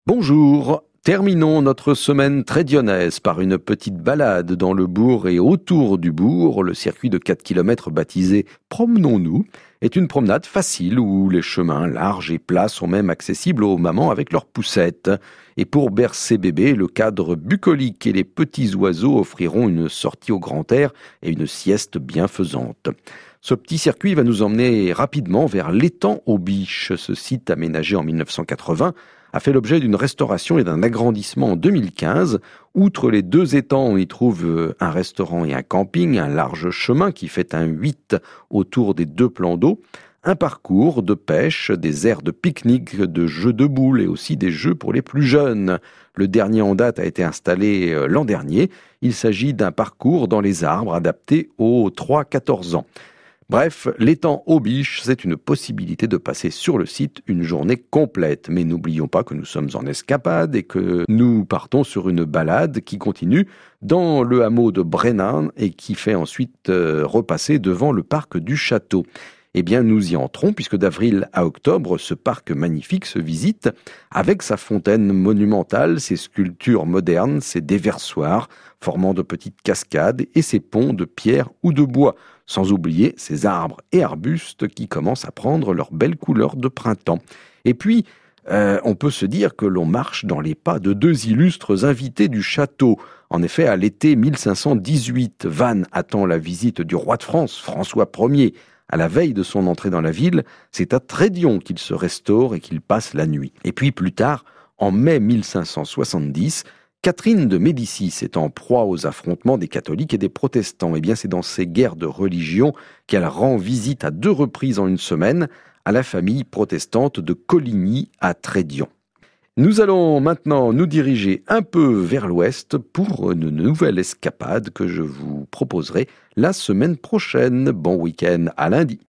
Bonjour, terminons notre semaine trédionnaise par une petite balade dans le bourg et autour du bourg. Le circuit de 4 km baptisé Promenons-nous est une promenade facile où les chemins larges et plats sont même accessibles aux mamans avec leurs poussettes. Et pour bercer bébé, le cadre bucolique et les petits oiseaux offriront une sortie au grand air et une sieste bienfaisante. Ce petit circuit va nous emmener rapidement vers l'étang aux Biches. Ce site aménagé en 1980 a fait l'objet d'une restauration et d'un agrandissement en 2015. Outre les 2 étangs, on y trouve un restaurant et un camping, un large chemin qui fait un 8 autour des 2 plans d'eau, un parcours de pêche, des aires de pique-nique, de jeux de boules et aussi des jeux pour les plus jeunes. Le dernier en date a été installé l'an dernier. Il s'agit d'un parcours dans les arbres adapté aux 3-14 ans. Bref, l'étang aux Biches, c'est une possibilité de passer sur le site une journée complète. Mais n'oublions pas que nous sommes en escapade et que nous partons sur une balade qui continue dans le hameau de Brennan et qui fait ensuite repasser devant le parc du château. Eh bien, nous y entrons puisque d'avril à octobre, ce parc magnifique se visite avec sa fontaine monumentale, ses sculptures modernes, ses déversoirs formant de petites cascades et ses ponts de pierre ou de bois. Sans oublier ces arbres et arbustes qui commencent à prendre leur belle couleur de printemps. Et puis, on peut se dire que l'on marche dans les pas de 2 illustres invités du château. En effet, à l'été 1518, Vannes attend la visite du roi de France, François Ier. À la veille de son entrée dans la ville, c'est à Trédion qu'il se restaure et qu'il passe la nuit. Et puis plus tard, en mai 1570, Catherine de Médicis est en proie aux affrontements des catholiques et des protestants. Eh bien, c'est dans ces guerres de religion qu'elle rend visite à 2 reprises en une semaine à la famille protestante de Coligny à Trédion. Nous allons maintenant nous diriger un peu vers l'ouest pour une nouvelle escapade que je vous proposerai la semaine prochaine. Bon week-end, à lundi.